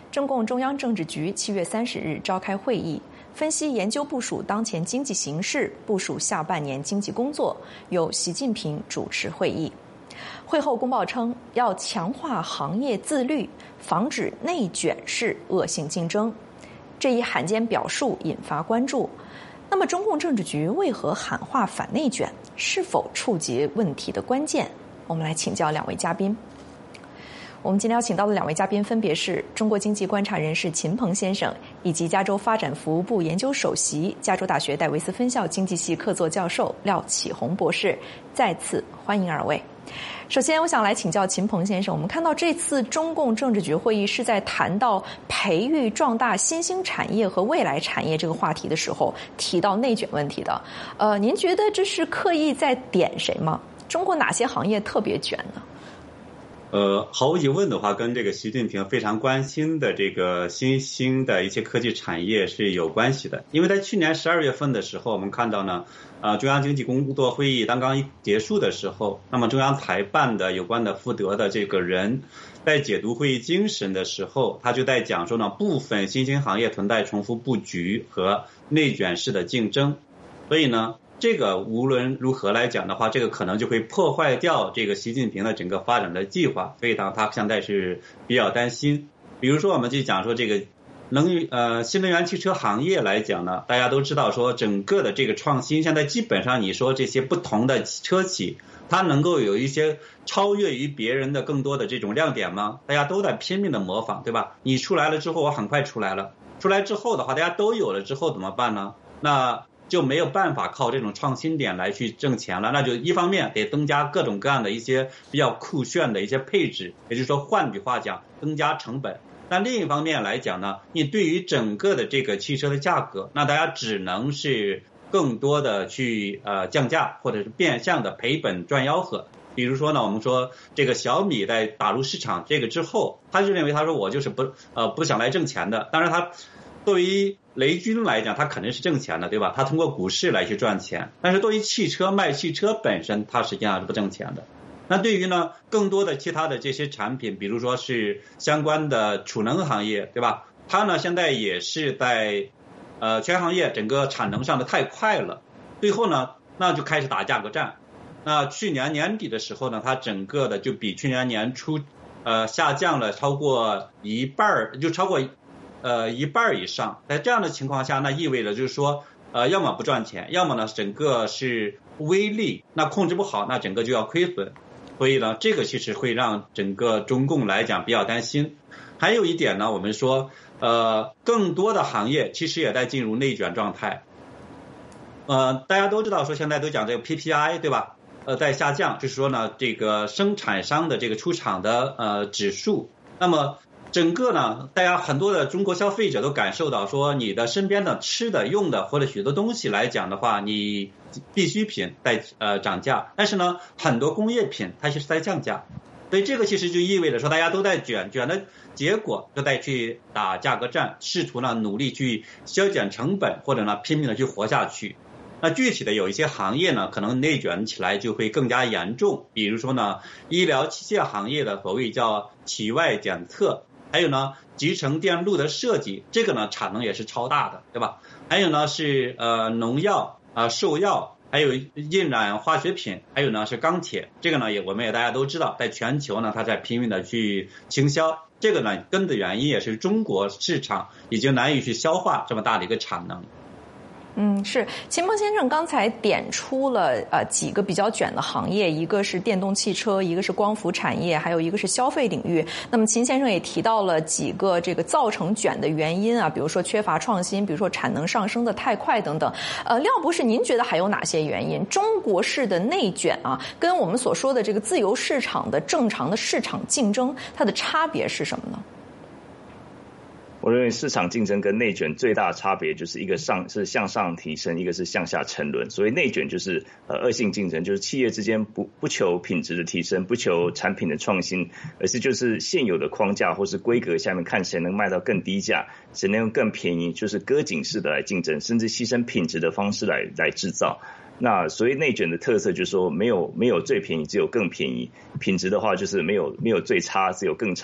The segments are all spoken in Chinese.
中共中央政治局7月30日召开会议，分析研究部署当前经济形势，部署下半年经济工作，由习近平主持会议。会后公报称，要强化行业自律，防止内卷式恶性竞争。这一罕见表述引发关注。那么，中共政治局为何喊话反内卷？是否触及问题的关键？我们来请教两位嘉宾。我们今天要请到的两位嘉宾分别是中国经济观察人士秦鹏先生，以及加州发展服务部研究首席、加州大学戴维斯分校经济系客座教授廖启宏博士。再次欢迎二位。首先，我想来请教秦鹏先生，我们看到这次中共政治局会议是在谈到培育壮大新兴产业和未来产业这个话题的时候提到内卷问题的。您觉得这是刻意在点谁吗？中国哪些行业特别卷呢？ 毫无疑问的话，跟这个习近平非常关心的这个新兴的一些科技产业是有关系的。因为在去年12月份的时候，我们看到呢，中央经济工作会议刚刚结束的时候，那么中央台办的有关的负责的这个人在解读会议精神的时候，他就在讲说呢，部分新兴行业存在重复布局和内卷式的竞争，所以呢，这个无论如何来讲的话，这个可能就会破坏掉这个习近平的整个发展的计划，所以呢，他现在是比较担心。比如说，我们就讲说这个新能源汽车行业来讲呢，大家都知道说整个的这个创新，现在基本上你说这些不同的车企，它能够有一些超越于别人的更多的这种亮点吗？大家都在拼命的模仿，对吧？你出来了之后，我很快出来了，出来之后的话，大家都有了之后怎么办呢？那就没有办法靠这种创新点来去挣钱了，那就一方面得增加各种各样的一些比较酷炫的一些配置，也就是说换句话讲，增加成本。但另一方面来讲呢，你对于整个的这个汽车的价格，那大家只能是更多的去降价，或者是变相的赔本赚吆喝。比如说呢，我们说这个小米在打入市场这个之后，他就认为他说我就是不想来挣钱的。当然他对于雷军来讲，他肯定是挣钱的，对吧？他通过股市来去赚钱。但是对于卖汽车本身，他实际上是不挣钱的。那对于呢更多的其他的这些产品，比如说是相关的储能行业，对吧？它呢现在也是在全行业整个产能上的太快了，最后呢那就开始打价格战。那去年年底的时候呢，它整个的就比去年年初下降了超过一半，就超过一半以上。在这样的情况下，那意味着就是说要么不赚钱，要么呢整个是微利，那控制不好，那整个就要亏损。所以呢，这个其实会让整个中共来讲比较担心。还有一点呢，我们说更多的行业其实也在进入内卷状态。大家都知道说现在都讲这个 PPI 对吧？在下降，就是说呢这个生产商的这个出厂的指数。那么整个呢，大家很多的中国消费者都感受到说，你的身边的吃的用的或者许多东西来讲的话，你必需品在涨价，但是呢很多工业品它是在降价。所以这个其实就意味着说大家都在卷的结果就在去打价格战，试图呢努力去削减成本，或者呢拼命的去活下去。那具体的有一些行业呢，可能内卷起来就会更加严重，比如说呢医疗器械行业的所谓叫体外检测，还有呢集成电路的设计，这个呢产能也是超大的，对吧？还有呢是农药兽药，还有印染化学品，还有呢是钢铁，这个呢我们也大家都知道，在全球呢它在拼命的去倾销，这个呢根的原因也是中国市场已经难以去消化这么大的一个产能。 是秦鹏先生刚才点出了几个比较卷的行业，一个是电动汽车，一个是光伏产业，还有一个是消费领域。那么秦先生也提到了几个这个造成卷的原因啊，比如说缺乏创新，比如说产能上升的太快等等。廖博士，您觉得还有哪些原因？中国式的内卷啊，跟我们所说的这个自由市场的正常的市场竞争，它的差别是什么呢？ 我认为市场竞争跟内卷最大的差别就是一个是向上提升，一个是向下沉沦。所谓内卷就是恶性竞争，就是企业之间不求品质的提升，不求产品的创新，而是就是现有的框架或是规格下面看谁能卖到更低价，谁能用更便宜，就是割颈式的来竞争，甚至牺牲品质的方式来制造。那所谓内卷的特色就是说没有最便宜，只有更便宜。品质的话就是没有最差，只有更差。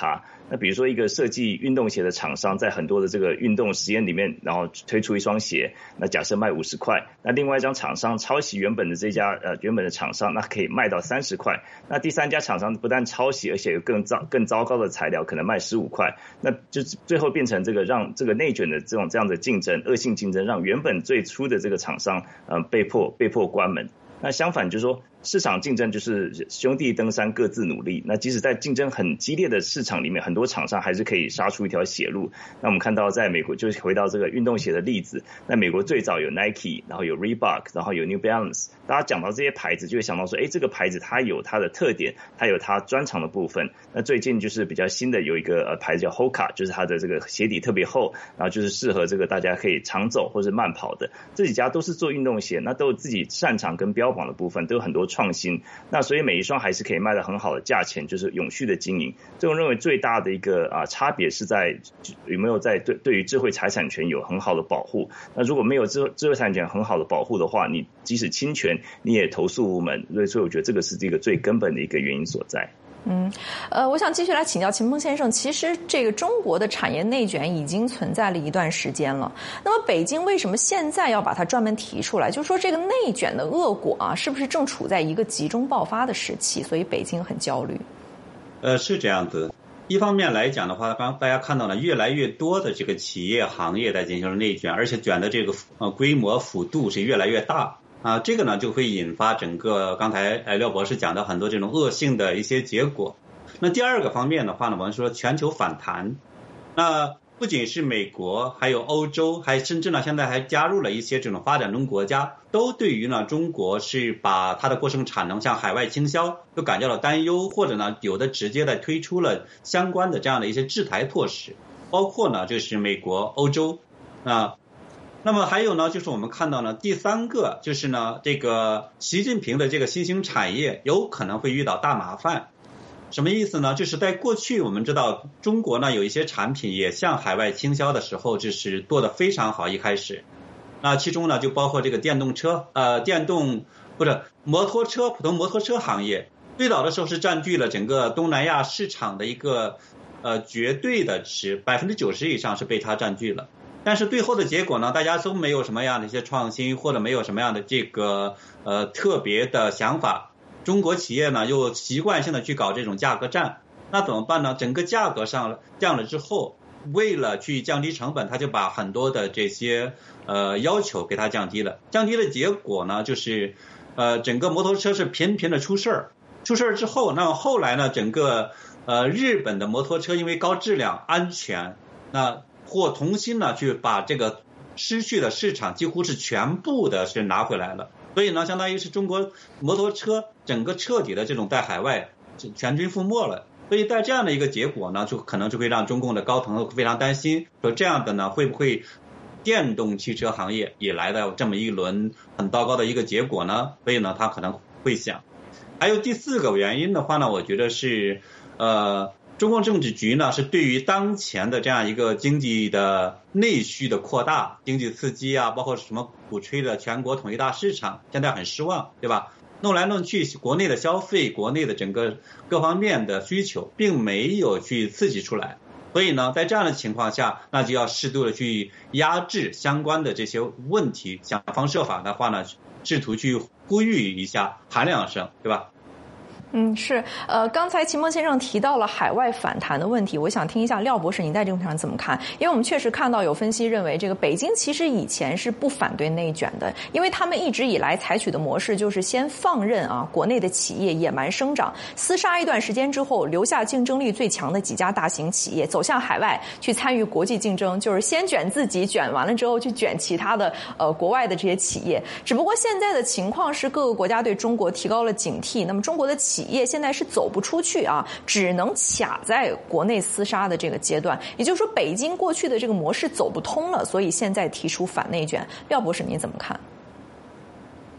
那比如说一个设计运动鞋的厂商，在很多的这个运动实验里面，然后推出一双鞋，那假设卖50块，那另外一张厂商抄袭原本的这家原本的厂商，那可以卖到30块。那第三家厂商不但抄袭，而且有更糟糕的材料，可能卖15块。那就最后变成这个让这个内卷的这样的竞争，恶性竞争，让原本最初的这个厂商被迫关门。那相反就是说，市场竞争就是兄弟登山各自努力。那即使在竞争很激烈的市场里面，很多厂商还是可以杀出一条血路。那我们看到在美国，就是回到这个运动鞋的例子，那美国最早有 Nike， 然后有 Reebok， 然后有 New Balance。大家讲到这些牌子，就会想到说，这个牌子它有它的特点，它有它专长的部分。那最近就是比较新的有一个牌子叫 Hoka， 就是它的这个鞋底特别厚，然后就是适合这个大家可以长走或是慢跑的。这几家都是做运动鞋，那都有自己擅长跟标榜的部分，都有很多创新。那所以每一双还是可以卖到很好的价钱，就是永续的经营。这我认为最大的一个差别是在有没有在对于智慧财产权有很好的保护。那如果没有智慧财产权很好的保护的话，你即使侵权你也投诉无门。所以我觉得这个是这个最根本的一个原因所在。 我想继续来请教秦鹏先生，其实这个中国的产业内卷已经存在了一段时间了，那么北京为什么现在要把它专门提出来？就是说这个内卷的恶果是不是正处在一个集中爆发的时期，所以北京很焦虑？ 是这样子。一方面来讲的话，刚大家看到了越来越多的这个企业行业在进行内卷，而且卷的这个规模幅度是越来越大。这个呢就会引发整个刚才廖博士讲的很多这种恶性的一些结果。那第二个方面的话呢，我们说全球反弹，那不仅是美国，还有欧洲，还甚至呢现在还加入了一些这种发展中国家，都对于呢中国是把它的过剩产能向海外倾销都感到了担忧，或者呢有的直接的推出了相关的这样的一些制裁措施，包括呢就是美国、欧洲那么还有呢，就是我们看到呢，第三个就是呢，这个习近平的这个新兴产业有可能会遇到大麻烦。什么意思呢？就是在过去我们知道中国呢有一些产品也向海外倾销的时候，就是做得非常好，一开始，其中呢就包括这个电动车、摩托车、普通摩托车行业，最早的时候是占据了整个东南亚市场的一个绝对的值，90%以上是被它占据了。但是最后的结果呢，大家都没有什么样的一些创新，或者没有什么样的这个特别的想法。中国企业呢又习惯性的去搞这种价格战，那怎么办呢？整个价格降了之后，为了去降低成本，他就把很多的这些要求给它降低了。降低的结果呢，就是整个摩托车是频频的出事儿之后，那后来呢，整个日本的摩托车因为高质量、安全，那或重新呢去把这个失去的市场几乎是全部的是拿回来了。所以呢，相当于是中国摩托车整个彻底的这种在海外全军覆没了。所以在这样的一个结果呢，就可能就会让中共的高层非常担心，说这样的呢会不会电动汽车行业也来到这么一轮很糟糕的一个结果呢？所以呢，他可能会想。还有第四个原因的话呢，我觉得是中共政治局呢是对于当前的这样一个经济的内需的扩大、经济刺激包括什么鼓吹的全国统一大市场，现在很失望，对吧？弄来弄去，国内的消费、国内的整个各方面的需求并没有去刺激出来，所以呢，在这样的情况下，那就要适度的去压制相关的这些问题，想方设法的话呢，试图去呼吁一下喊两声，对吧？ 是。刚才秦鹏先生提到了海外反弹的问题，我想听一下廖博士您在这个上怎么看？因为我们确实看到有分析认为，这个北京其实以前是不反对内卷的，因为他们一直以来采取的模式就是先放任国内的企业野蛮生长，厮杀一段时间之后，留下竞争力最强的几家大型企业，走向海外去参与国际竞争，就是先卷自己，卷完了之后去卷其他的国外的这些企业。只不过现在的情况是各个国家对中国提高了警惕，那么中国的企业现在是走不出去只能卡在国内厮杀的这个阶段，也就是说北京过去的这个模式走不通了，所以现在提出反内卷。廖博士您怎么看？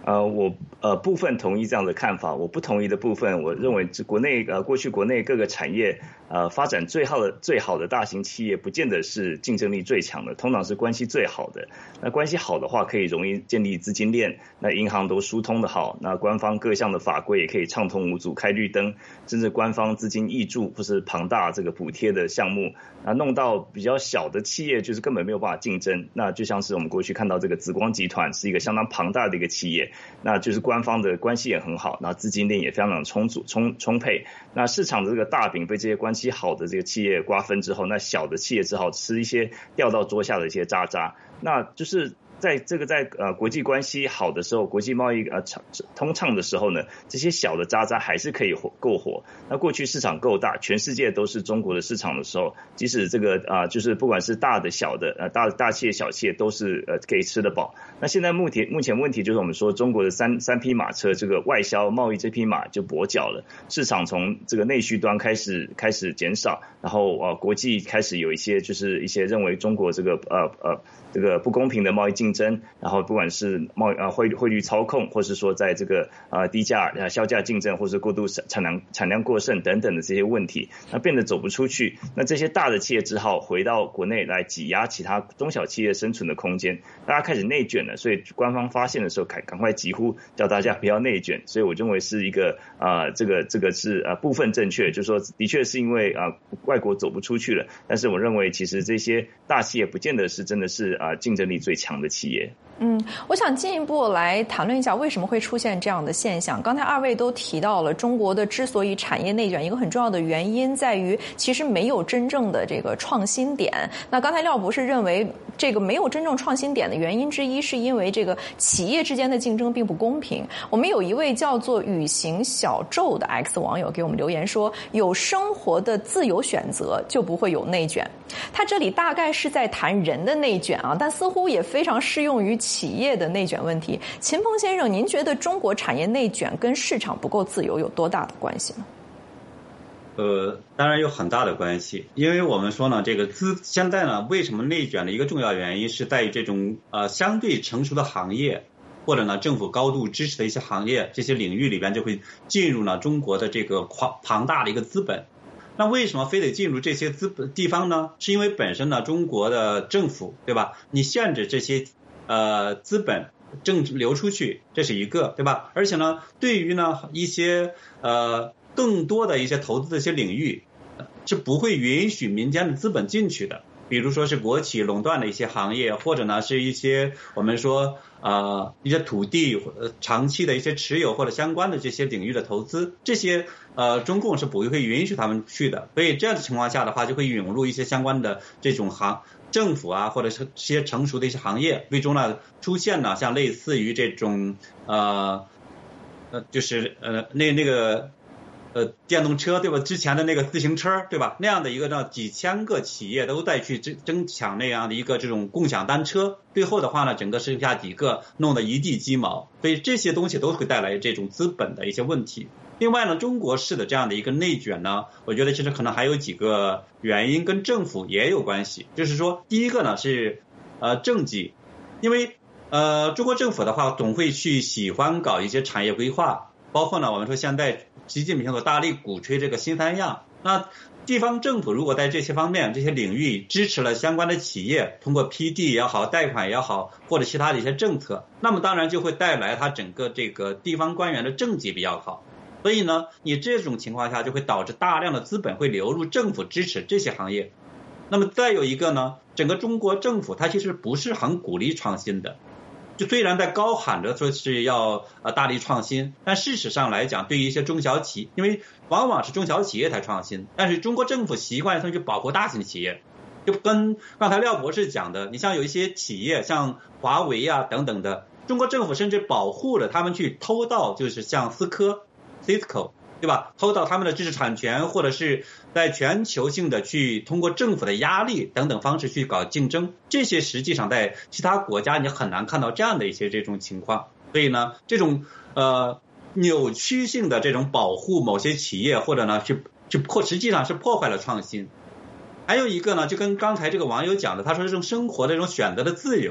我部分同意这样的看法，我不同意的部分，我认为过去国内各个产业发展最好的大型企业，不见得是竞争力最强的，通常是关系最好的。那关系好的话，可以容易建立资金链，那银行都疏通的好，那官方各项的法规也可以畅通无阻，开绿灯，甚至官方资金挹注或是庞大这个补贴的项目，弄到比较小的企业就是根本没有办法竞争。那就像是我们过去看到这个紫光集团是一个相当庞大的一个企业，那就是官方的关系也很好，那资金链也非常充沛。那市场的这个大饼被这些关系好的这个企业瓜分之后，那小的企业只好吃一些掉到桌下的一些渣渣。那就是在国际关系好的时候，国际贸易通畅的时候呢，这些小的渣渣还是可以够活。那过去市场够大，全世界都是中国的市场的时候，即使这个就是不管是大的小的大企业小企业都是可以吃得饱。那现在目前问题就是我们说中国的三匹马车，这个外销贸易这匹马就跛脚了，市场从这个内需端开始减少，然后国际开始有一些认为中国这个不公平的贸易竞争，然后不管是汇率操控，或是说在这个低价销价竞争，或是过度产量过剩等等的这些问题，那变得走不出去。那这些大的企业只好回到国内来挤压其他中小企业生存的空间，大家开始内卷了。所以官方发现的时候，赶快疾呼叫大家不要内卷。所以我认为是一个这个是部分正确，就是说的确是因为外国走不出去了，但是我认为其实这些大企业不见得是真的是竞争力最强的企业。 我想进一步来谈论一下为什么会出现这样的现象。刚才二位都提到了中国的之所以产业内卷，一个很重要的原因在于其实没有真正的这个创新点。那刚才廖博士认为这个没有真正创新点的原因之一是因为这个企业之间的竞争并不公平。我们有一位叫做雨行小宙的 X 网友给我们留言说，有生活的自由选择就不会有内卷。他这里大概是在谈人的内卷但似乎也非常适用于企业的内卷问题。秦鹏先生，您觉得中国产业内卷跟市场不够自由有多大的关系呢？ 当然有很大的关系，因为我们说呢，这个现在呢，为什么内卷的一个重要原因是在于这种相对成熟的行业，或者呢政府高度支持的一些行业，这些领域里边就会进入呢中国的这个庞大的一个资本。那为什么非得进入这些地方呢？是因为本身呢中国的政府，对吧？你限制这些资本流出去，这是一个，对吧？而且呢，对于呢一些更多的一些投资的一些领域，是不会允许民间的资本进去的。比如说是国企垄断的一些行业，或者呢是一些我们说一些土地长期的一些持有或者相关的这些领域的投资，这些中共是不会允许他们去的。所以这样的情况下的话，就会涌入一些相关的这种政府或者是一些成熟的一些行业，最终呢出现了像类似于这种就是那个电动车，对吧？之前的那个自行车，对吧？那样的一个让几千个企业都在去争抢那样的一个这种共享单车，最后的话呢，整个剩下几个弄得一地鸡毛。所以这些东西都会带来这种资本的一些问题。另外呢，中国式的这样的一个内卷呢，我觉得其实可能还有几个原因跟政府也有关系。就是说，第一个呢是政绩，因为中国政府的话总会去喜欢搞一些产业规划，包括呢我们说现在习近平所大力鼓吹这个新三样，那地方政府如果在这些方面这些领域支持了相关的企业，通过批地也好，贷款也好，或者其他的一些政策，那么当然就会带来它整个这个地方官员的政绩比较好。所以呢，你这种情况下就会导致大量的资本会流入政府支持这些行业。那么再有一个呢，整个中国政府它其实不是很鼓励创新的，就虽然在高喊着说是要大力创新，但事实上来讲，对于一些中小企业，因为往往是中小企业才创新，但是中国政府习惯上去保护大型企业，就跟刚才廖博士讲的，你像有一些企业像华为等等的，中国政府甚至保护了他们去偷盗，就是像思科 Cisco， 对吧？偷盗他们的知识产权，或者是在全球性的去通过政府的压力等等方式去搞竞争，这些实际上在其他国家你很难看到这样的一些这种情况。所以呢，这种扭曲性的这种保护某些企业，或者呢实际上是破坏了创新。还有一个呢，就跟刚才这个网友讲的，他说这种生活的这种选择的自由，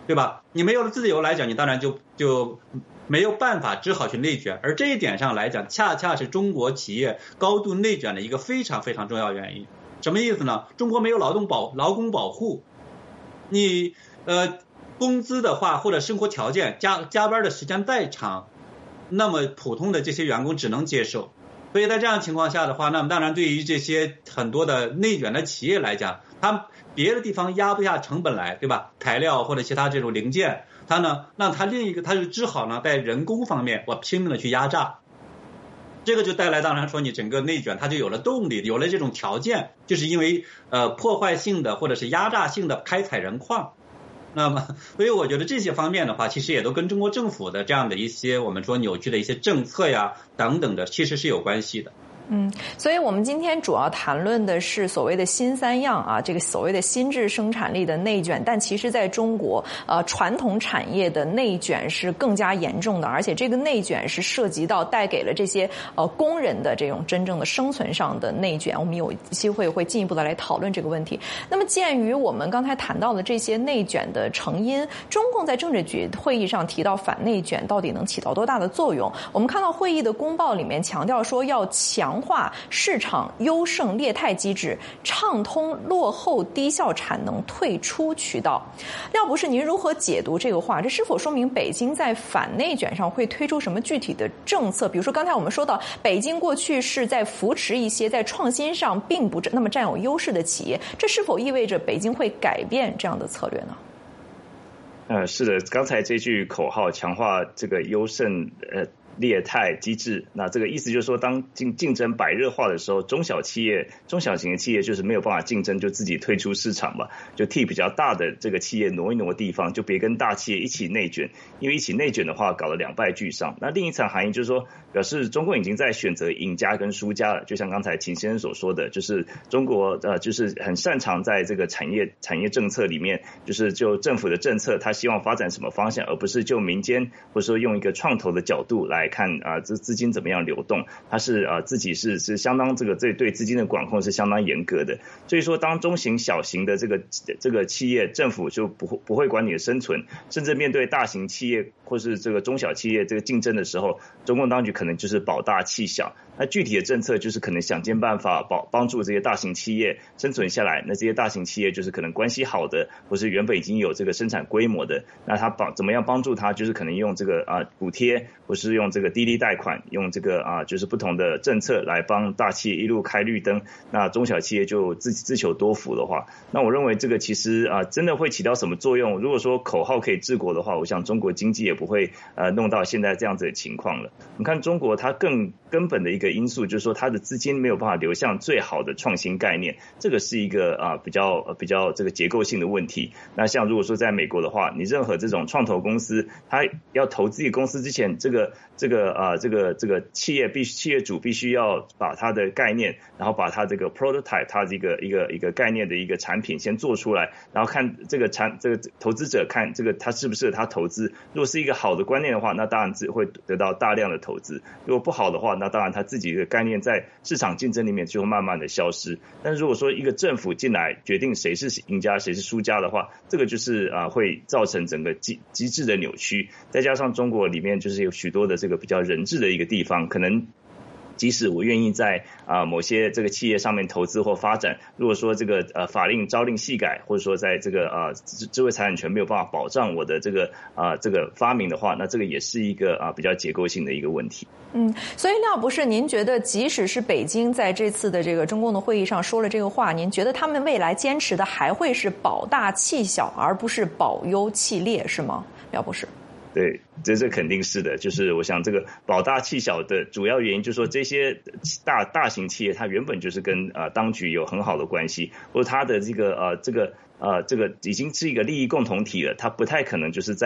对吧？你没有了自由来讲，你当然就没有办法，只好去内卷。而这一点上来讲，恰恰是中国企业高度内卷的一个非常非常重要原因。什么意思呢？中国没有劳工保护，你工资的话或者生活条件加班的时间再长，那么普通的这些员工只能接受。所以在这样情况下的话，那么当然对于这些很多的内卷的企业来讲，他别的地方压不下成本来，对吧？材料或者其他这种零件，他呢，那他另一个他就只好呢在人工方面我拼命的去压榨。这个就带来当然说你整个内卷它就有了动力，有了这种条件，就是因为破坏性的或者是压榨性的开采人矿。那么所以我觉得这些方面的话，其实也都跟中国政府的这样的一些我们说扭曲的一些政策呀等等的其实是有关系的。 所以我们今天主要谈论的是所谓的新三样啊，这个所谓的新质生产力的内卷，但其实在中国传统产业的内卷是更加严重的，而且这个内卷是涉及到带给了这些工人的这种真正的生存上的内卷。我们有机会会进一步的来讨论这个问题。那么鉴于我们刚才谈到的这些内卷的成因，中共在政治局会议上提到反内卷到底能起到多大的作用？我们看到会议的公报里面强调说要强化市场优胜劣汰机制，畅通落后低效产能退出渠道。廖博士，您如何解读这个话？这是否说明北京在反内卷上会推出什么具体的政策？比如说刚才我们说到，北京过去是在扶持一些在创新上并不那么占有优势的企业，这是否意味着北京会改变这样的策略呢？ 是的，刚才这句口号强化这个优胜劣汰机制，那这个意思就是说，当竞争白热化的时候，中小型的企业就是没有办法竞争，就自己退出市场嘛，就替比较大的这个企业挪一挪地方，就别跟大企业一起内卷，因为一起内卷的话，搞得两败俱伤。那另一层含义就是说，表示中共已经在选择赢家跟输家了，就像刚才秦先生所说的，就是中国就是很擅长在这个产业政策里面，就政府的政策，他希望发展什么方向，而不是就民间或者说用一个创投的角度来看这资金怎么样流动，它是自己是相当这个对资金的管控是相当严格的。所以说，当中型小型的这个企业，政府就不会管你的生存，甚至面对大型企业或是这个中小企业这个竞争的时候，中共当局可能就是保大弃小。那具体的政策就是可能想尽办法帮助这些大型企业生存下来。那这些大型企业就是可能关系好的，或是原本已经有这个生产规模的，那他怎么样帮助他？就是可能用这个补贴，或是用这个低利贷款，用这个就是不同的政策来帮大企业一路开绿灯。那中小企业就自求多福的话，那我认为这个其实真的会起到什么作用？如果说口号可以治国的话，我想中国经济也不会弄到现在这样子的情况了。你看中国它更根本的一个因素就是说，它的资金没有办法流向最好的创新概念，这个是一个比较这个结构性的问题。那像如果说在美国的话，你任何这种创投公司，它要投资一个公司之前，这个企业主必须要把它的概念，然后把它这个 prototype 它这个一个概念的一个产品先做出来，然后看这个投资者看这个它适不适合他投资。如果是一个好的观念的话，那当然会得到大量的投资；如果不好的话，那当然他自己的概念在市场竞争里面就会慢慢的消失。但是如果说一个政府进来决定谁是赢家谁是输家的话，这个就是会造成整个机制的扭曲。再加上中国里面就是有许多的这个比较人治的一个地方，可能即使我愿意在某些这个企业上面投资或发展，如果说这个法令朝令夕改，或者说在这个智慧财产权没有办法保障我的这个发明的话，那这个也是一个比较结构性的一个问题。 所以廖博士，您觉得即使是北京在这次的这个中共的会议上说了这个话，您觉得他们未来坚持的还会是保大弃小，而不是保优弃劣，是吗？廖博士。 对，这肯定是的。就是我想这个保大弃小的主要原因，就是说这些大型企业它原本就是跟当局有很好的关系，或者它的这个已经是一个利益共同体了，它不太可能就是在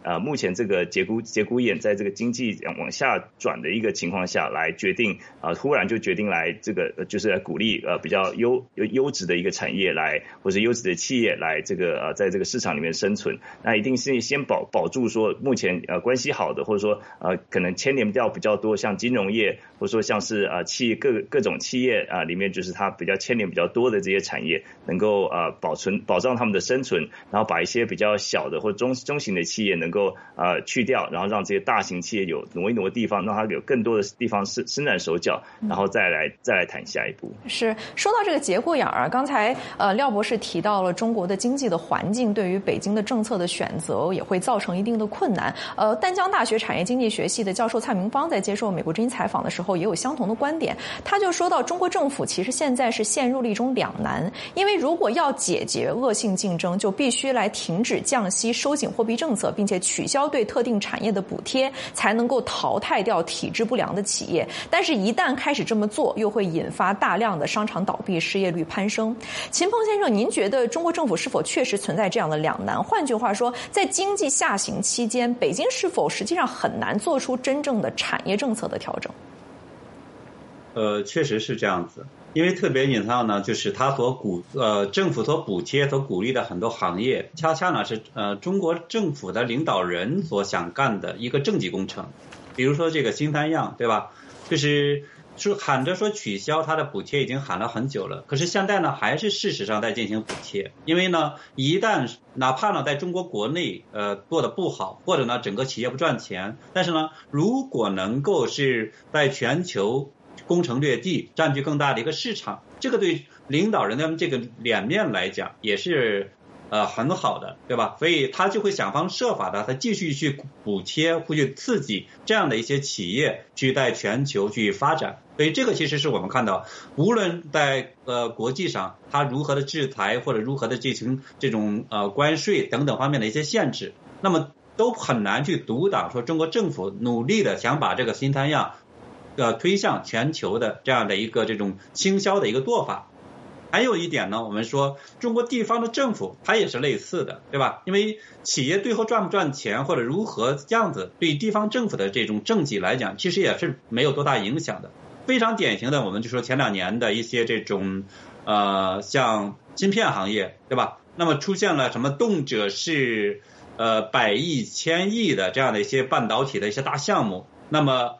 目前这个节骨眼在这个经济往下转的一个情况下来决定忽然就决定来这个就是来鼓励比较优质的一个产业来或者优质的企业来这个在这个市场里面生存，那一定是先保住说目前关系好的，或者说可能牵连掉比较多像金融业或者说像是企业各种企业里面就是它比较牵连比较多的这些产业能够保障他们的生存，然后把一些比较小的或者中型的企业能够去掉，然后让这些大型企业有挪一挪地方，让它有更多的地方伸展手脚，然后再来谈下一步。 是说到这个节骨眼儿，刚才廖博士提到了中国的经济的环境对于北京的政策的选择也会造成一定的困难。淡江大学产业经济学系的教授蔡明芳在接受美国之音采访的时候也有相同的观点，他就说到中国政府其实现在是陷入了一种两难，因为如果要解决恶性竞争，就必须来停止降息收紧货币政策，并且取消对特定产业的补贴，才能够淘汰掉体质不良的企业。但是一旦开始这么做，又会引发大量的商场倒闭，失业率攀升。秦鹏先生，您觉得中国政府是否确实存在这样的两难？换句话说，在经济下行期间，北京是否实际上很难做出真正的产业政策的调整？ 确实是这样子，因为特别你看到呢，就是他政府所补贴所鼓励的很多行业，恰恰呢是中国政府的领导人所想干的一个政绩工程。比如说这个新三样，对吧？就是喊着说取消它的补贴已经喊了很久了，可是现在呢还是事实上在进行补贴。因为呢一旦哪怕呢在中国国内做的不好，或者呢整个企业不赚钱，但是呢如果能够是在全球攻城略地，占据更大的一个市场，这个对领导人的这个脸面来讲也是很好的，对吧？所以他就会想方设法的，他继续去补贴，会去刺激这样的一些企业去在全球去发展。所以这个其实是我们看到，无论在国际上他如何的制裁或者如何的进行这种关税等等方面的一些限制，那么都很难去阻挡说中国政府努力的想把这个新三样推向全球的这样的一个这种倾销的一个做法。还有一点呢，我们说中国地方的政府它也是类似的，对吧？因为企业最后赚不赚钱或者如何这样子，对地方政府的这种政绩来讲，其实也是没有多大影响的。非常典型的，我们就说前2年的一些这种像芯片行业，对吧？那么出现了什么动辄是100亿、1000亿的这样的一些半导体的一些大项目，那么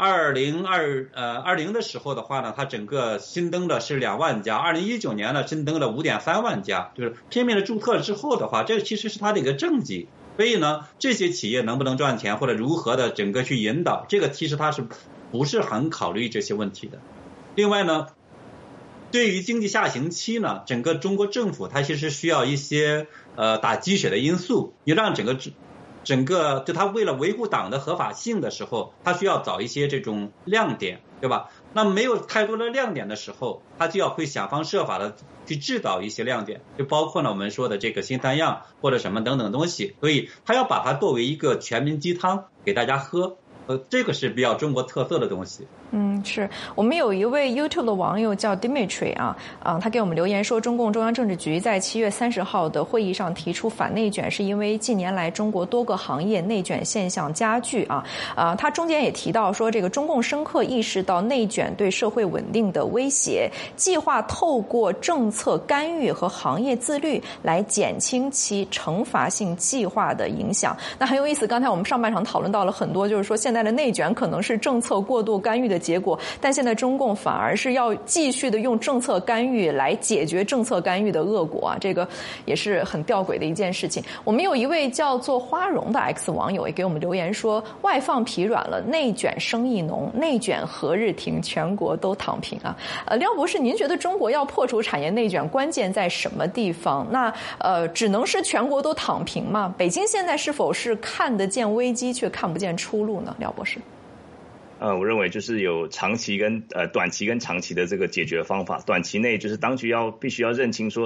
2020的时候的话呢，它整个新增的是2万家，2019年呢新增了5.3万家，就是拼命的注册之后的话，这其实是它的一个政绩。所以呢，这些企业能不能赚钱或者如何的整个去引导，这个其实它是不是很考虑这些问题的。另外呢，对于经济下行期呢，整个中国政府它其实需要一些打鸡血的因素，你让整个就他为了维护党的合法性的时候，他需要找一些这种亮点，对吧？那没有太多的亮点的时候，他就要会想方设法的去制造一些亮点，就包括呢我们说的这个新三样或者什么等等东西，所以他要把它作为一个全民鸡汤给大家喝。这个是比较中国特色的东西。 是我们有一位 YouTube 的网友叫 Dimitri 他给我们留言说，中共中央政治局在7月30号的会议上提出反内卷，是因为近年来中国多个行业内卷现象加剧他中间也提到说，这个中共深刻意识到内卷对社会稳定的威胁，计划透过政策干预和行业自律来减轻其惩罚性计划的影响。那很有意思，刚才我们上半场讨论到了很多，就是说现在的内卷可能是政策过度干预的结果，但现在中共反而是要继续的用政策干预来解决政策干预的恶果这个也是很吊诡的一件事情。我们有一位叫做花荣的 X 网友也给我们留言说，外放疲软了，内卷生意浓，内卷何日停？全国都躺平廖博士，您觉得中国要破除产业内卷关键在什么地方？那只能是全国都躺平吗？北京现在是否是看得见危机却看不见出路呢？廖博士。 我认为就是有长期跟短期跟长期的这个解决方法。短期内就是当局必须要认清说，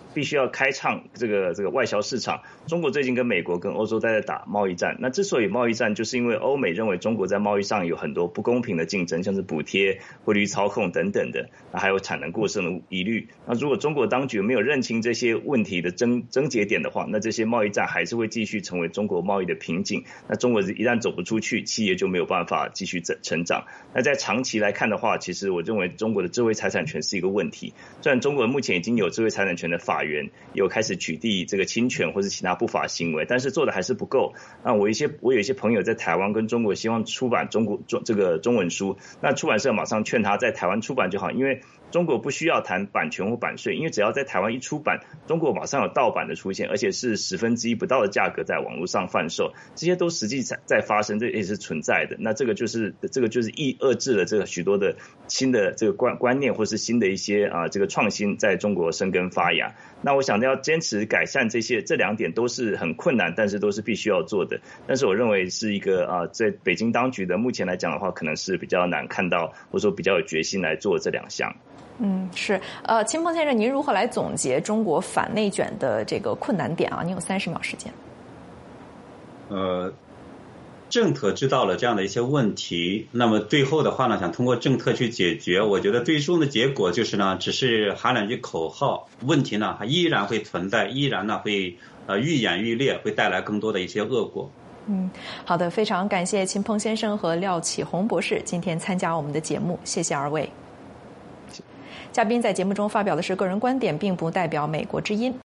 必须要开创这个外销市场。中国最近跟美国跟欧洲在打贸易战，那之所以贸易战，就是因为欧美认为中国在贸易上有很多不公平的竞争，像是补贴、汇率操控等等的，那还有产能过剩的疑虑。那如果中国当局没有认清这些问题的症结点的话，那这些贸易战还是会继续成为中国贸易的瓶颈。那中国一旦走不出去，企业就没有办法继续成长。那在长期来看的话，其实我认为中国的智慧财产权是一个问题。虽然中国目前已经有智慧财产权的法源，有开始取缔这个侵权或是其他不法行为，但是做的还是不够。那我有一些朋友在台湾跟中国希望出版这个中文书，那出版社马上劝他在台湾出版就好，因为中国不需要谈版权或版税，因为只要在台湾一出版，中国马上有盗版的出现，而且是1/10不到的价格在网络上贩售，这些都实际在发生，这也是存在的。那这个就是遏制了这个许多的新的这个观念或是新的一些这个创新在中国生根发芽。那我想要坚持改善这两点都是很困难，但是都是必须要做的。但是我认为是一个在北京当局的目前来讲的话，可能是比较难看到，或者说比较有决心来做这2项。 是秦鹏先生，您如何来总结中国反内卷的这个困难点啊？您有30秒时间。 政策知道了这样的一些问题，那么最后的话呢，想通过政策去解决，我觉得最终的结果就是呢，只是喊2句口号，问题呢还依然会存在，依然呢会愈演愈烈，会带来更多的一些恶果。 好的，非常感谢秦鹏先生和廖启宏博士今天参加我们的节目，谢谢2位。嘉宾在节目中发表的是个人观点，并不代表美国之音。